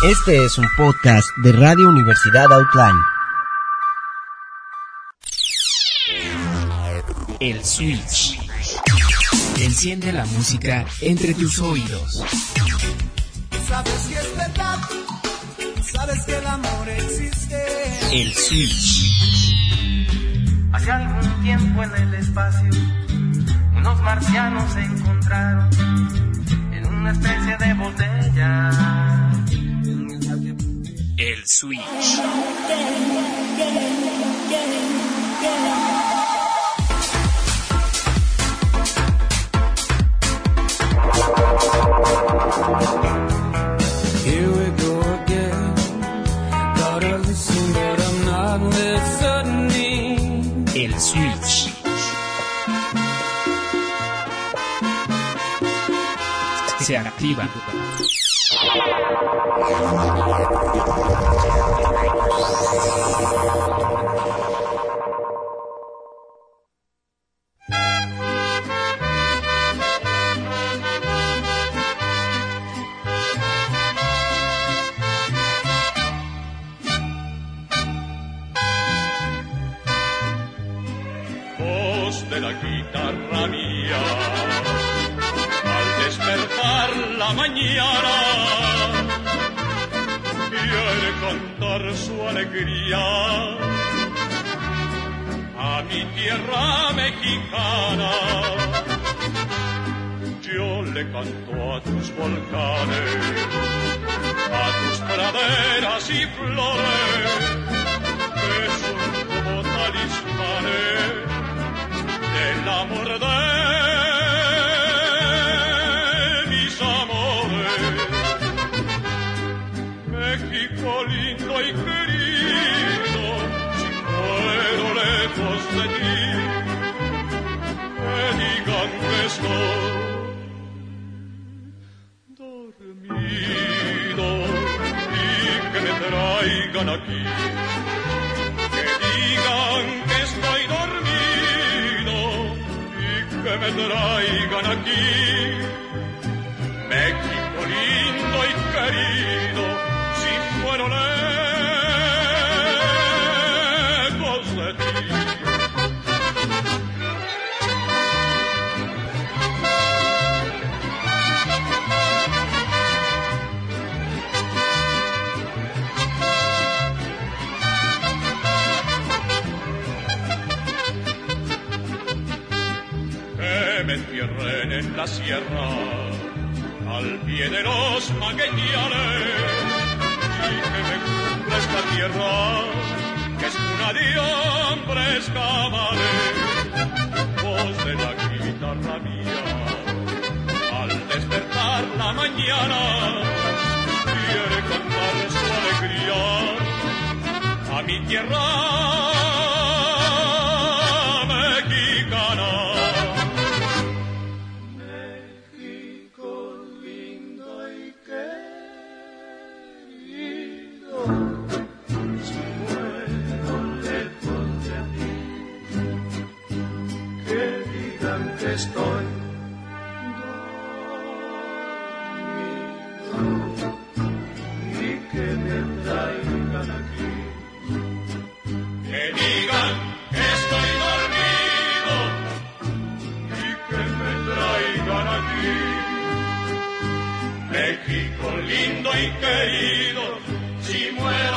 Este es un podcast de Radio Universidad Outline. El Switch. Enciende la música entre tus oídos. Sabes que es verdad, sabes que el amor existe. El Switch. Hace algún tiempo en el espacio, unos marcianos se encontraron en una especie de botella. El Switch. Here we go again. Gotta listen, but I'm not listening. El Switch. Se activa. Voz de la guitarra mía, al despertar la mañana, quiere cantar su alegría a mi tierra mexicana. Yo le canto a tus volcanes, a tus praderas y flores, que son como talismanes del amor de mis amores. México lindo y querido, si muero lejos de ti, que digan que estoy dormido y que me traigan aquí, que digan que estoy dormido y que me traigan aquí. México lindo y querido, si muero lejos de ti. Que me entierren en la sierra, al pie de los magueyales, y que me cubra esta tierra, que es cuna de hombres cabales. Voz de la guitarra mía, al despertar la mañana, quiere cantar su alegría a mi tierra mexicana. Estoy dormido y que me traigan aquí. Que digan que estoy dormido Y que me traigan aquí. México lindo y querido, si muero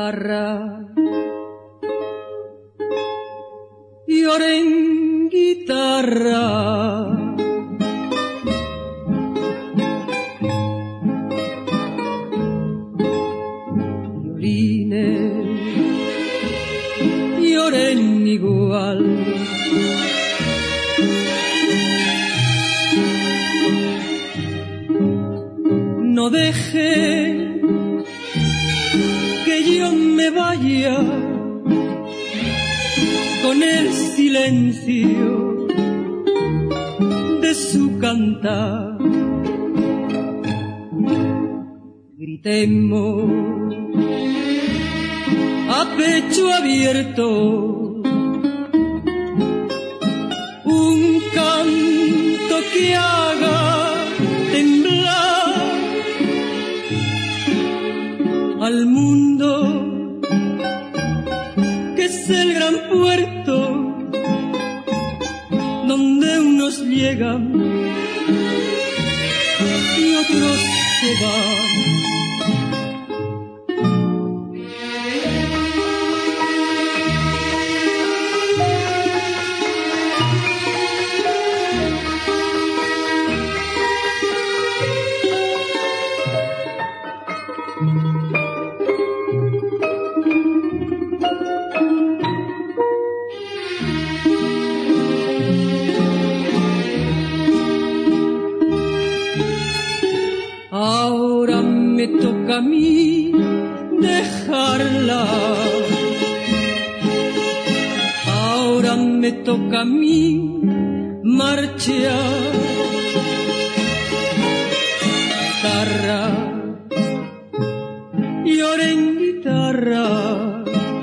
guitarra, lloré en guitarra. Violines, lloren igual. No deje que yo me vaya con el silencio de su cantar. Gritemos a pecho abierto un canto que haga temblar al mundo, que es el gran puerto donde unos llegan y otros se van. Ahora me toca a mí dejarla, ahora me toca a mí marchar. Guitarra, lloré en guitarra,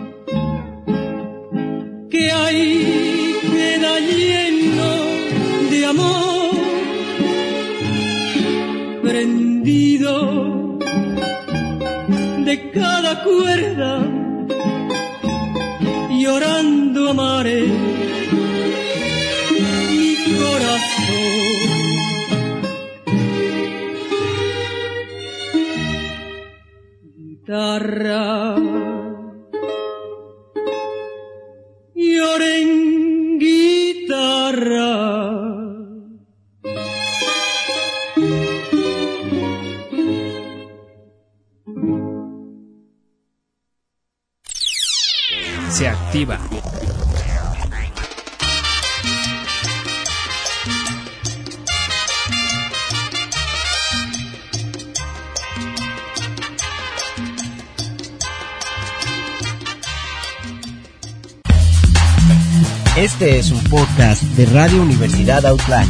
que ahí queda lleno de amor, prendido de cada cuerda, llorando a mares mi corazón. Guitarra, lloré en guitarra. Se activa. Este es un podcast de Radio Universidad Outline.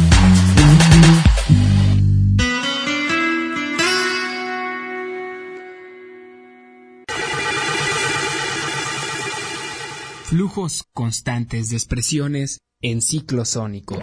Flujos constantes de expresiones en ciclos sónicos.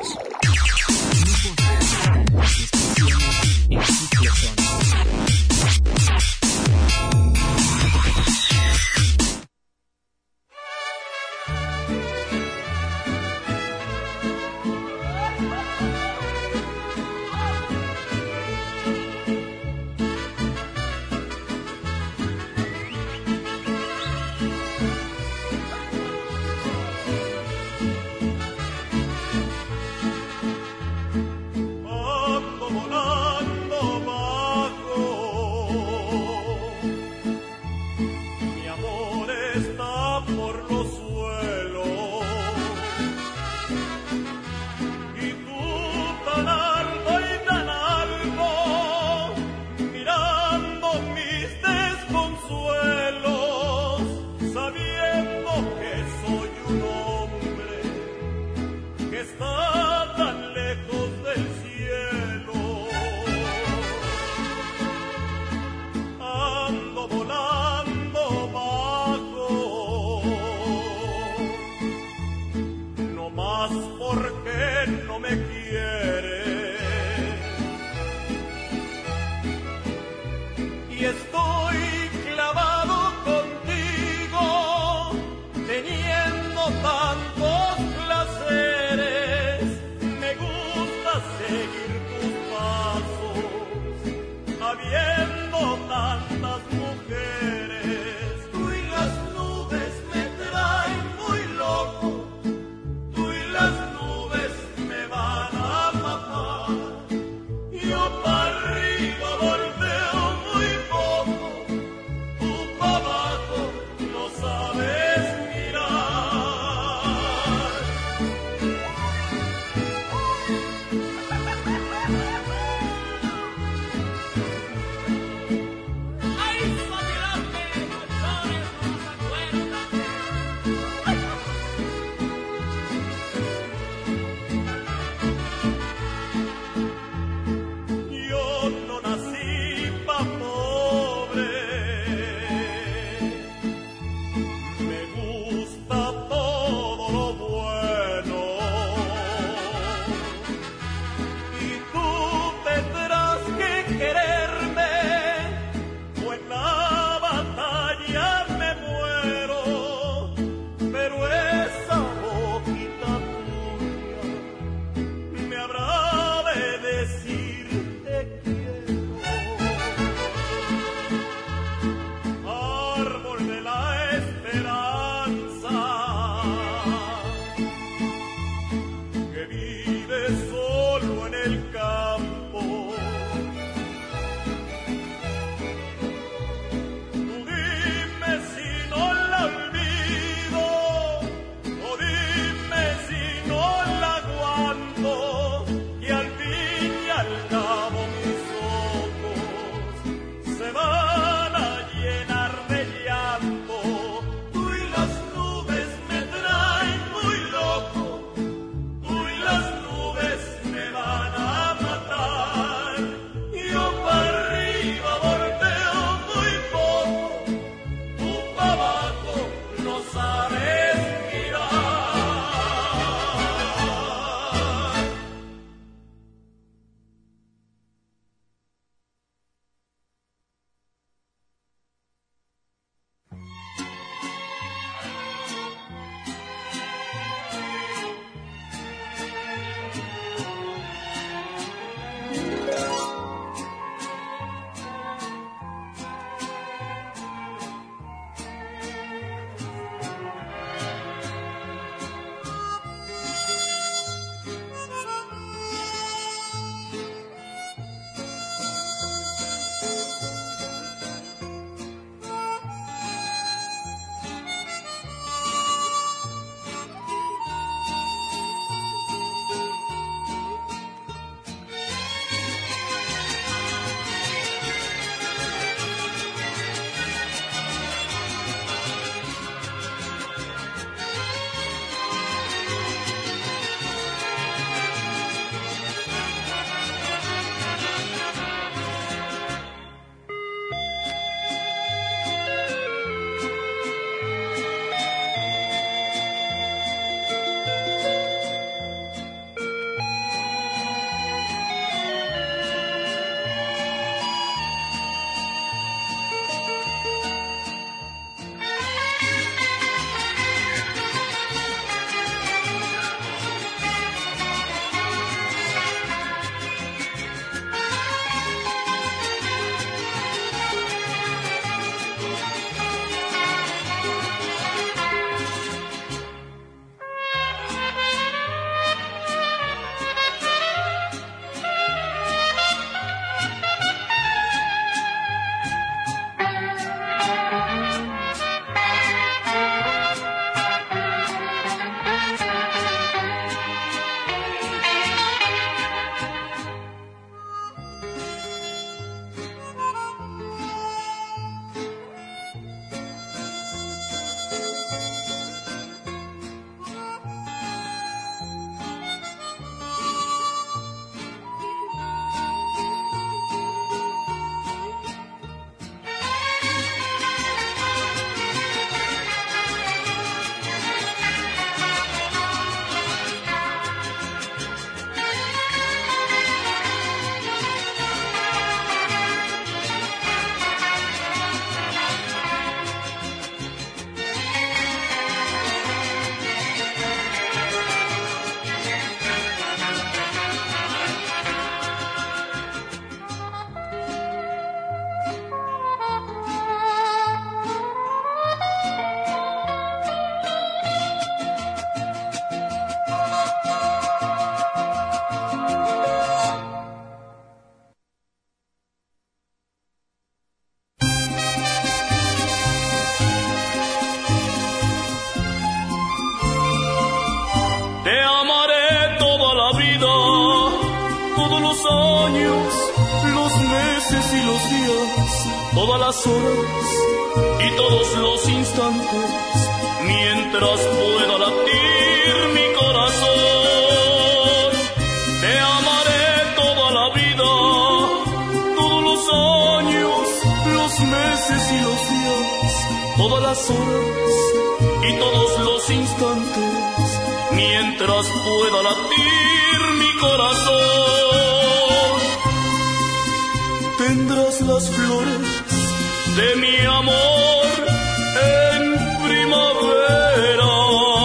todas las horas y todos los instantes, mientras pueda latir mi corazón. Te amaré toda la vida, todos los años, los meses y los días, todas las horas y todos los instantes, mientras pueda latir mi corazón. Tendrás las flores de mi amor en primavera.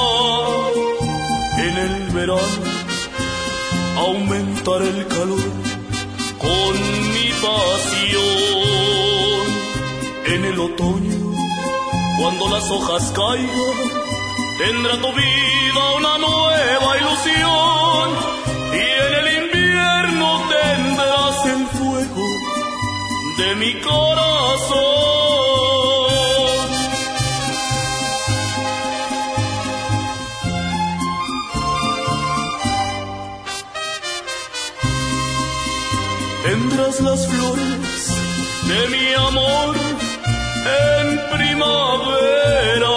En el verano aumentará el calor con mi pasión. En el otoño, cuando las hojas caigan, tendrá tu vida una nueva ilusión. Y en el invierno tendrás el fuego de mi corazón. Tendrás las flores de mi amor en primavera.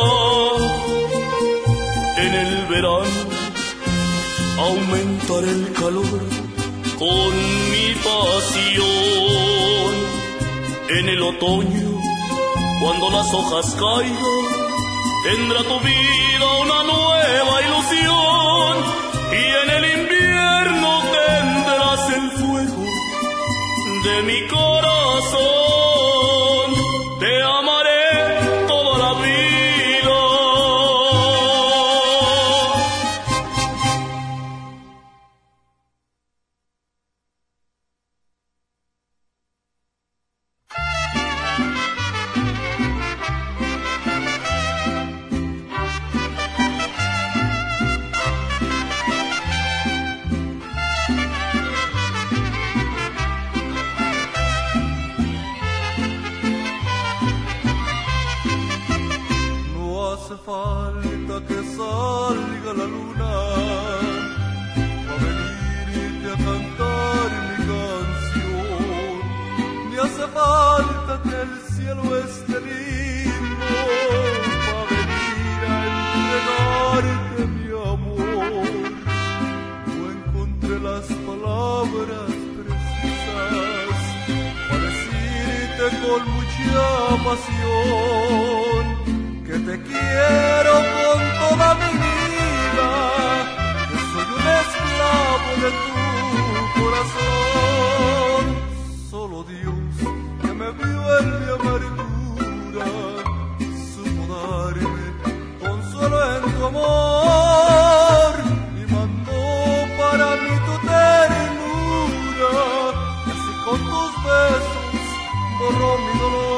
En el verano aumentará el calor con mi pasión. En el otoño, cuando las hojas caigan, tendrá tu vida una nueva ilusión. Y en el invierno tendrás el fuego de mi corazón. Te amaré toda la vida. Falta que salga la luna a venirte a cantar mi canción. Ni hace falta que el cielo esté lindo para venir a entregarte mi amor. No encontré las palabras precisas para decirte con mucha pasión que te quiero con toda mi vida, que soy un esclavo de tu corazón. Solo Dios, que me vio en mi amargura, supo darme consuelo en tu amor y mandó para mí tu ternura, y así con tus besos borró mi dolor.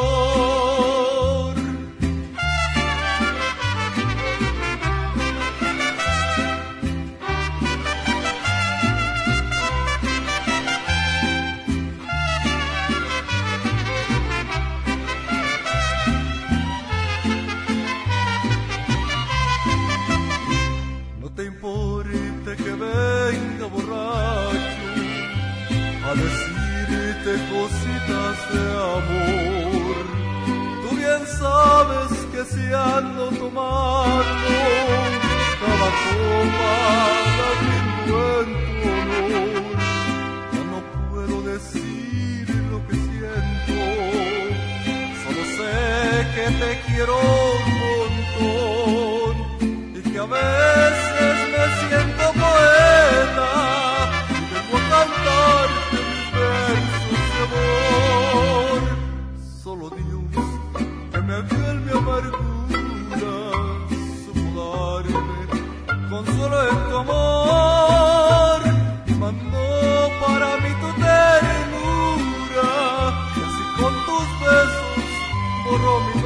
Cositas de amor, tú bien sabes que si ando tomando cada copa la brindo en tu honor. Ya no puedo decir lo que siento, solo sé que te quiero un montón y que a veces me siento poeta y vengo a cantarte mis versos de amor. Solo Dios, que me vio en mi amargura, supo darme consuelo en tu amor y mandó para mí tu ternura, y así con tus besos borró mi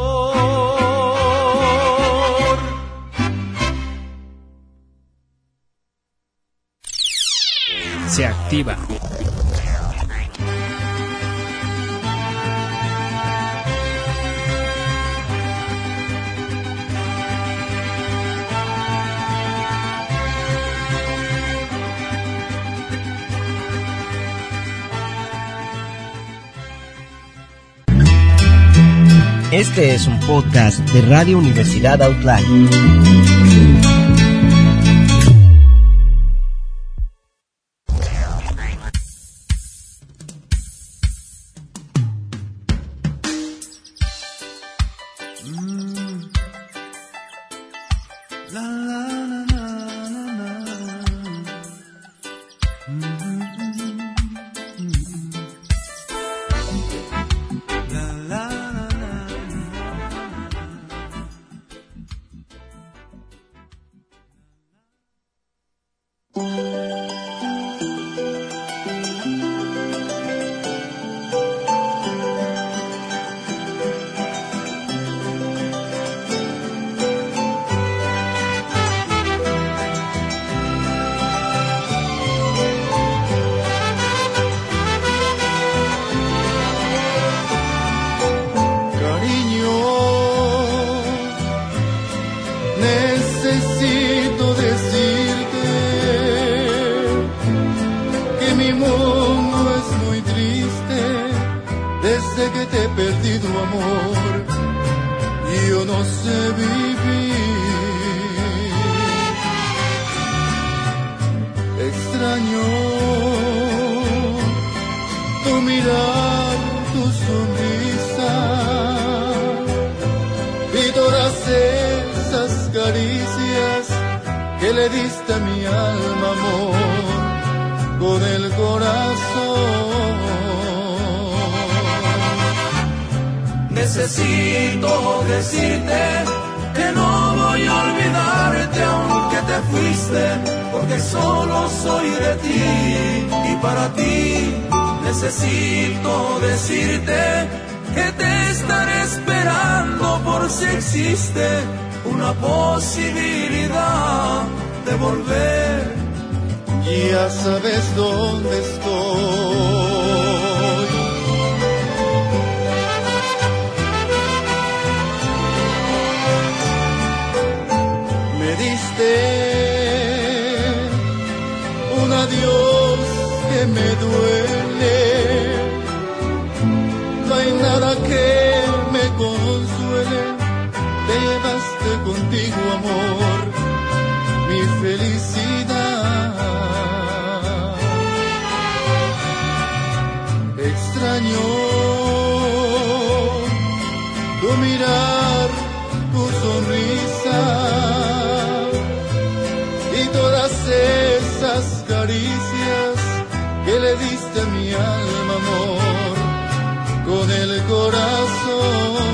dolor. Se activa. Este es un podcast de Radio Universidad Outline. Necesito decirte que no voy a olvidarte aunque te fuiste, porque solo soy de ti y para ti. Necesito decirte que te estaré esperando por si existe una posibilidad de volver. Ya sabes dónde estoy. Un adiós que me duele, no hay nada que me consuele, te llevaste contigo amor, mi felicidad. Extraño tu mirar, tu sonrisa y todas esas caricias que le diste a mi alma, amor, con el corazón.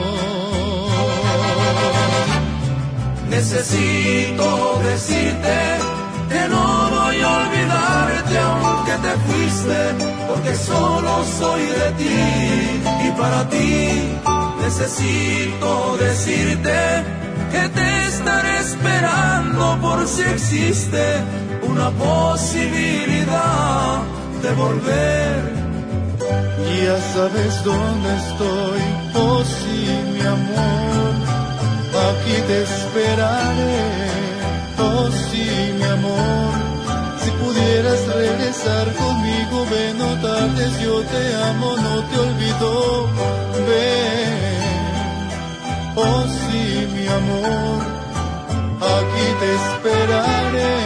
Necesito decirte que no voy a olvidarte aunque te fuiste, porque solo soy de ti y para ti. Necesito decirte que te estaré esperando por si existe una posibilidad de volver. Ya sabes dónde estoy, oh sí, mi amor, aquí te esperaré, oh sí, mi amor. Si pudieras regresar conmigo, ven, no tardes, yo te amo, no te olvido, ven. Oh sí, mi amor, aquí te esperaré,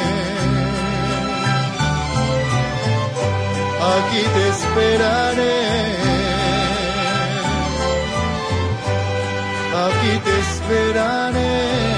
aquí te esperaré, aquí te esperaré.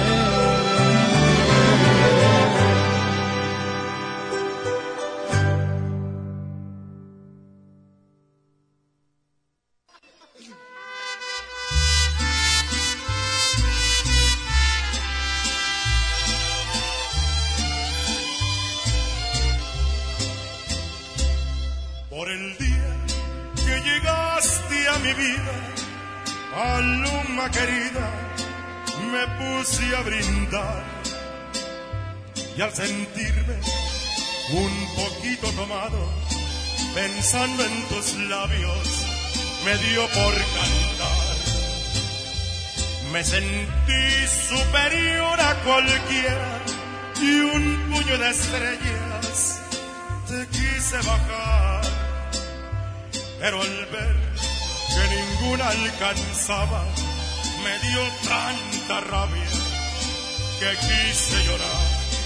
Por el día que llegaste a mi vida, alma querida, me puse a brindar y al sentirme un poquito tomado, pensando en tus labios, me dio por cantar. Me sentí superior a cualquiera y un puño de estrellas te quise bajar, pero al ver que ninguna alcanzaba, me dio tanta rabia que quise llorar.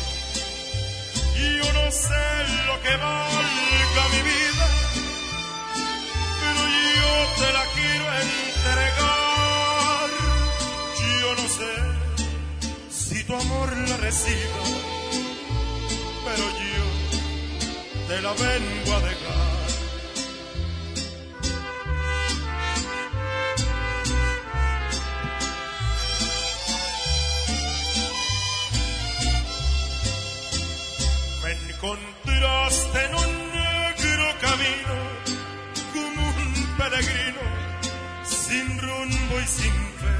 Y yo no sé lo que valga mi vida, pero yo te la quiero entregar. Yo no sé si tu amor la reciba, pero yo te la vengo a dejar. Encontraste en un negro camino como un peregrino sin rumbo y sin fe,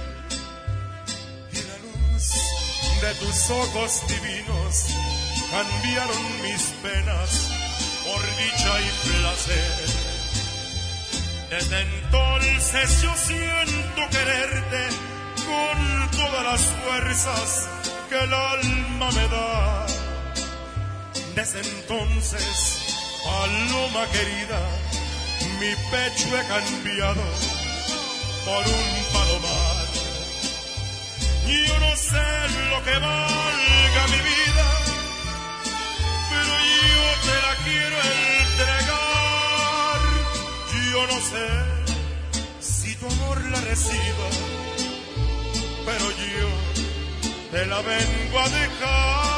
y la luz de tus ojos divinos cambiaron mis penas por dicha y placer. Desde entonces yo siento quererte con todas las fuerzas que el alma me da. Desde entonces, paloma querida, mi pecho he cambiado por un palomar. Yo no sé lo que valga mi vida, pero yo te la quiero entregar. Yo no sé si tu amor la reciba, pero yo te la vengo a dejar.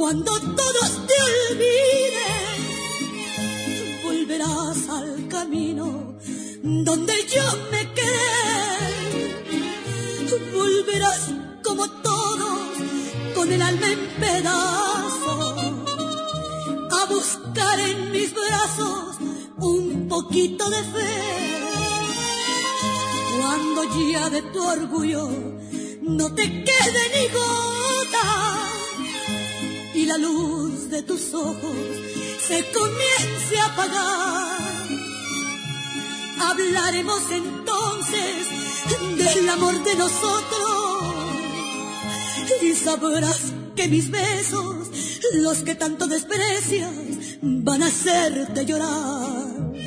Cuando todos te olviden, volverás al camino donde yo me quedé. Volverás como todos, con el alma en pedazos, a buscar en mis brazos un poquito de fe. Cuando ya de tu orgullo no te quede ni gota y la luz de tus ojos se comience a apagar, hablaremos entonces del amor de nosotros y sabrás que mis besos, los que tanto desprecias, van a hacerte llorar.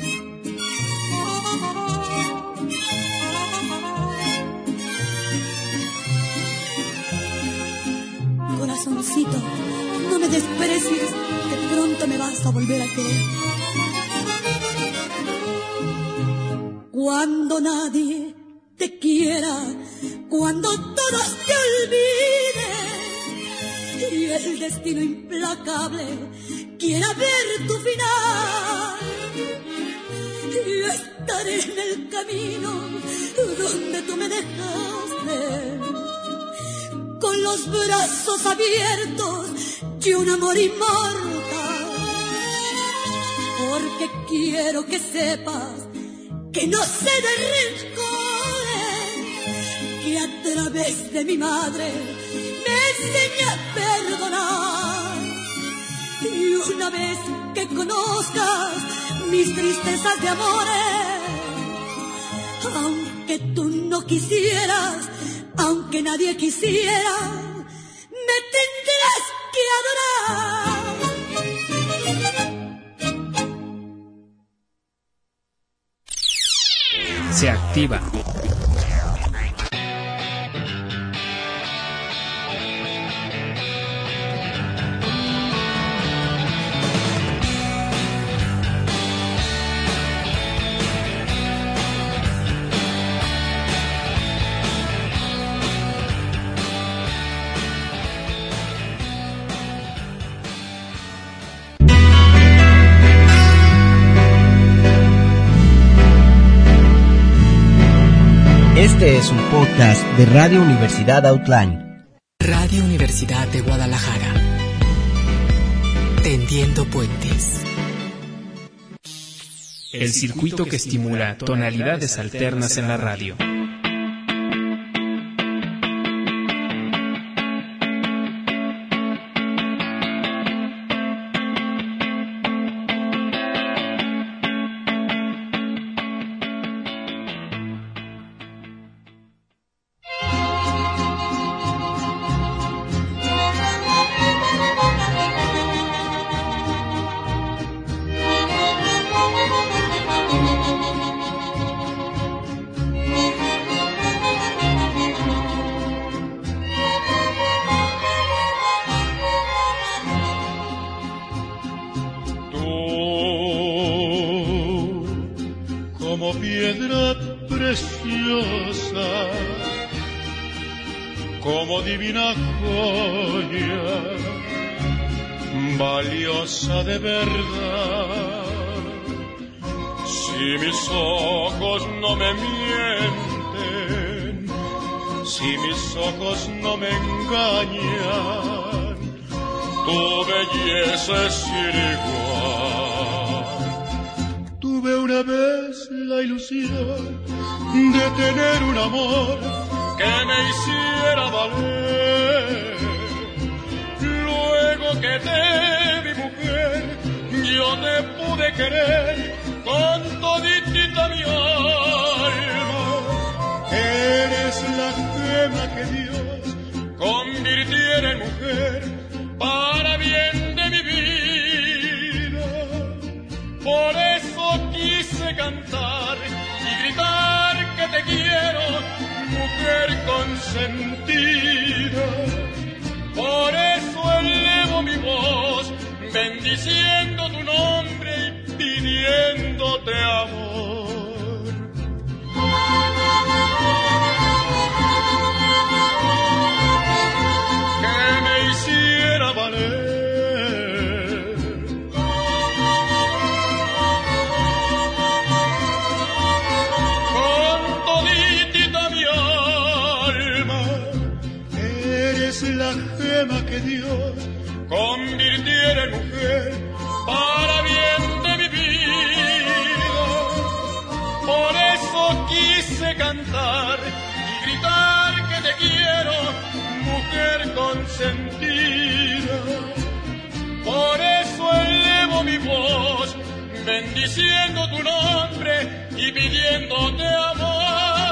Corazoncito, no me desprecies, que pronto me vas a volver a querer. Cuando nadie te quiera, cuando todos te olviden y el destino implacable quiera ver tu final, y estaré en el camino donde tú me dejaste, con los brazos abiertos y un amor inmortal, porque quiero que sepas que no sé de rencores, que a través de mi madre me enseña a perdonar, y una vez que conozcas mis tristezas de amores, aunque tú no quisieras, aunque nadie quisiera, me tendrás que adorar. Se activa. Este es un podcast de Radio Universidad Outline. Radio Universidad de Guadalajara. Tendiendo puentes. El circuito que estimula tonalidades alternas en la radio. Valiosa de verdad, si mis ojos no me mienten, si mis ojos no me engañan, tu belleza es sin igual. Tuve una vez la ilusión de tener un amor que me hiciera valer. Luego que te vi mujer, yo te pude querer con toditita mi alma. Eres la gema que Dios convirtiera en mujer para bien de mi vida. Por eso quise cantar y gritar que te quiero, mujer consentida. Por eso elevo mi voz, bendiciendo tu nombre y pidiéndote amor. Que me hiciera valer convirtiera en mujer para bien de mi vida. Por eso quise cantar y gritar que te quiero, mujer consentida. Por eso elevo mi voz, bendiciendo tu nombre y pidiéndote amor.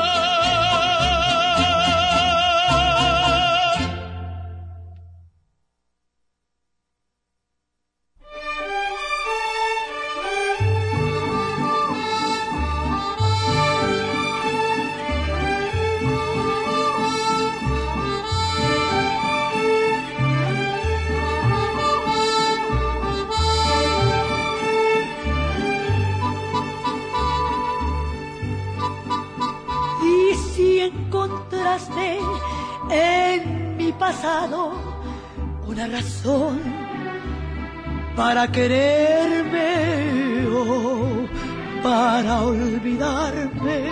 En mi pasado una razón para quererme o para olvidarme.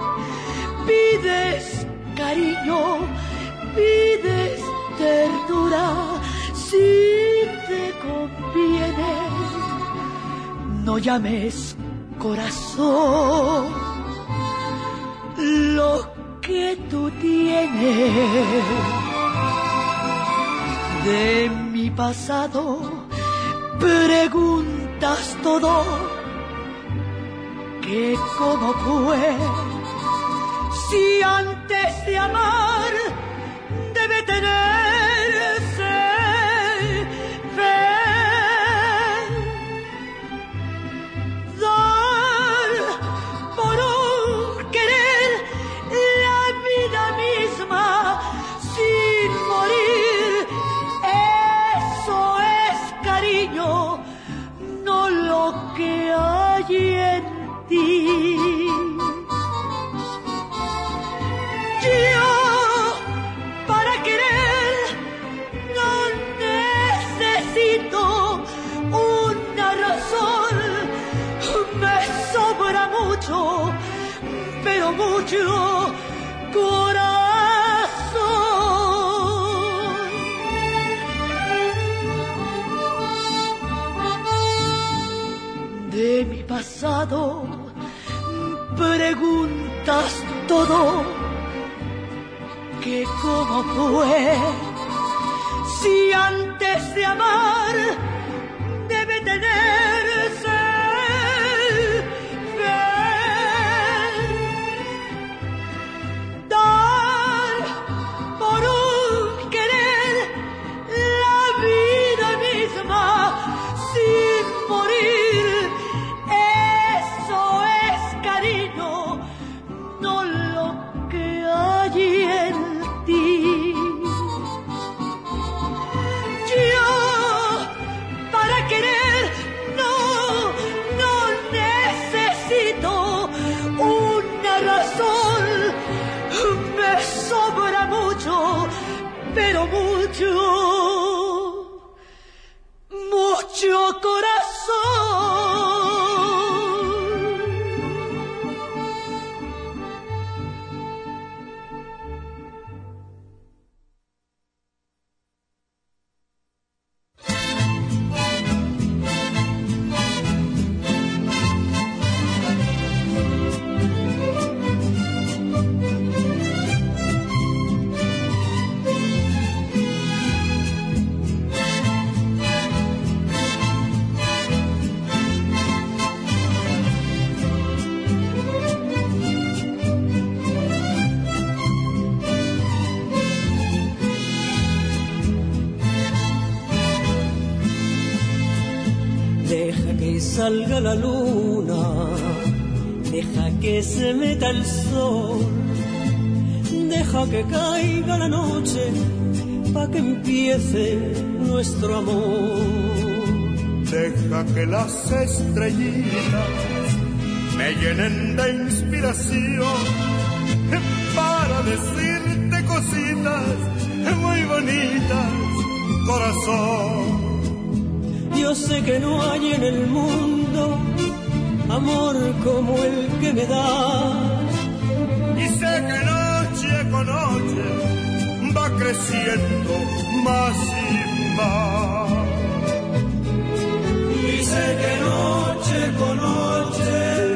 Pides cariño, pides ternura, si te conviene, no llames corazón lo que tú tienes. De mi pasado preguntas todo, que cómo fue, si antes de amar debe tenerse fe. Dar por un querer la vida misma sin morir, eso es cariño, no lo que hay en ti. Yo para querer no necesito una razón, me sobra mucho, pero mucho corazón. De mi pasado preguntas todo, que cómo fue, si antes de amar debe tenerse fe. Dar por un querer la vida misma sin morir, eso es cariño, no lo que hay en ti. Yo para querer no necesito una razón, me sobra mucho, pero mucho corazón. Salga la luna, deja que se meta el sol, deja que caiga la noche, pa' que empiece nuestro amor. Deja que las estrellitas me llenen de inspiración para decirte cositas muy bonitas, corazón. Yo sé que no hay en el mundo amor como el que me das, y sé que noche con noche va creciendo más y más. sé que noche con noche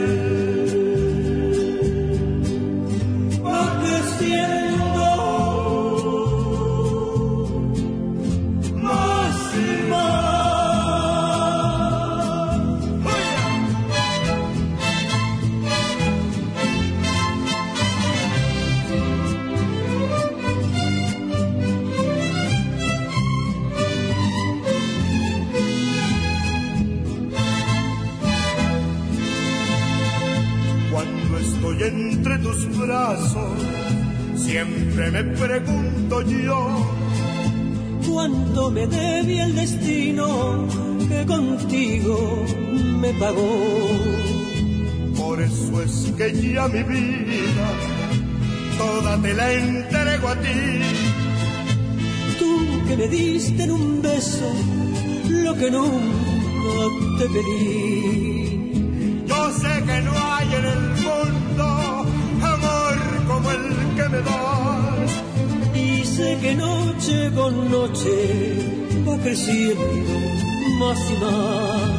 va creciendo más y más. Estoy entre tus brazos, siempre me pregunto yo, ¿cuánto me debe el destino que contigo me pagó? Por eso es que ya mi vida toda te la entrego a ti. Tú que me diste en un beso lo que nunca te pedí. Yo sé que no hay en el mundo amor como el que me das. Y sé que noche con noche va creciendo más y más.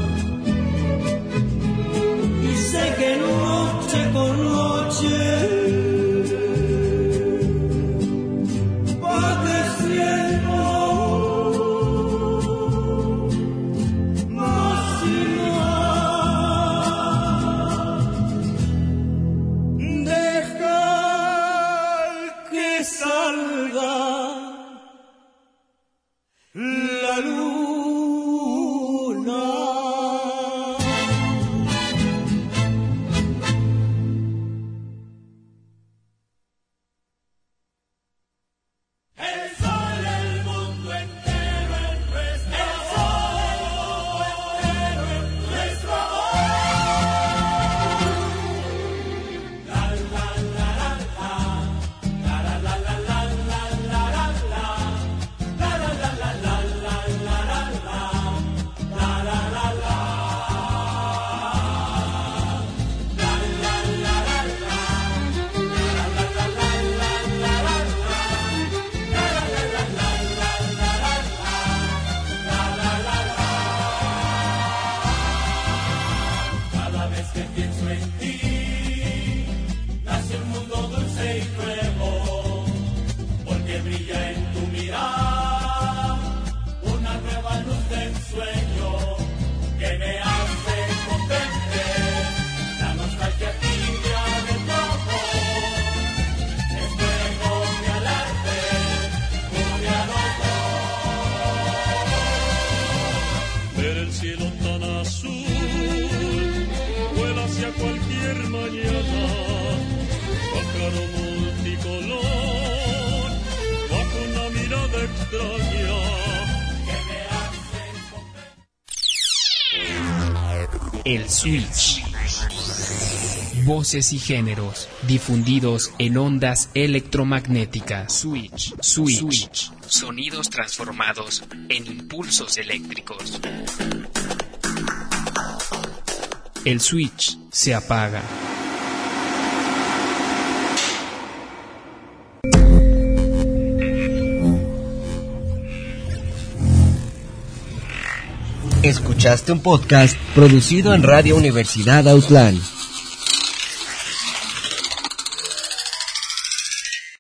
Y sé que noche con noche va creciendo más y más. Salga la luna. El sol, el mundo entero en nuestro amor. El sol, el mundo entero en nuestro amor. La la la la la. La la la la la la la la la. La la la la la la la la la. La la la la. La la la la la. La la la la la la la. La la la la la la la la. La la la la. Cada vez que pienso en ti, nace un mundo dulce y nuevo, porque brilla en tu mirada una nueva luz de ensueño que me hace comprender la nostalgia tibia de tu amor. Es fuego mi alarde, une a los dos. Ver el cielo tan azul, vuela hacia cualquier mañana, pájaro multicolor, bajo una mirada extraña Que me hace comprender. El Switch. Voces y géneros difundidos en ondas electromagnéticas. Switch. Sonidos transformados en impulsos eléctricos. El switch se apaga. Escuchaste un podcast producido en Radio Universidad Outland.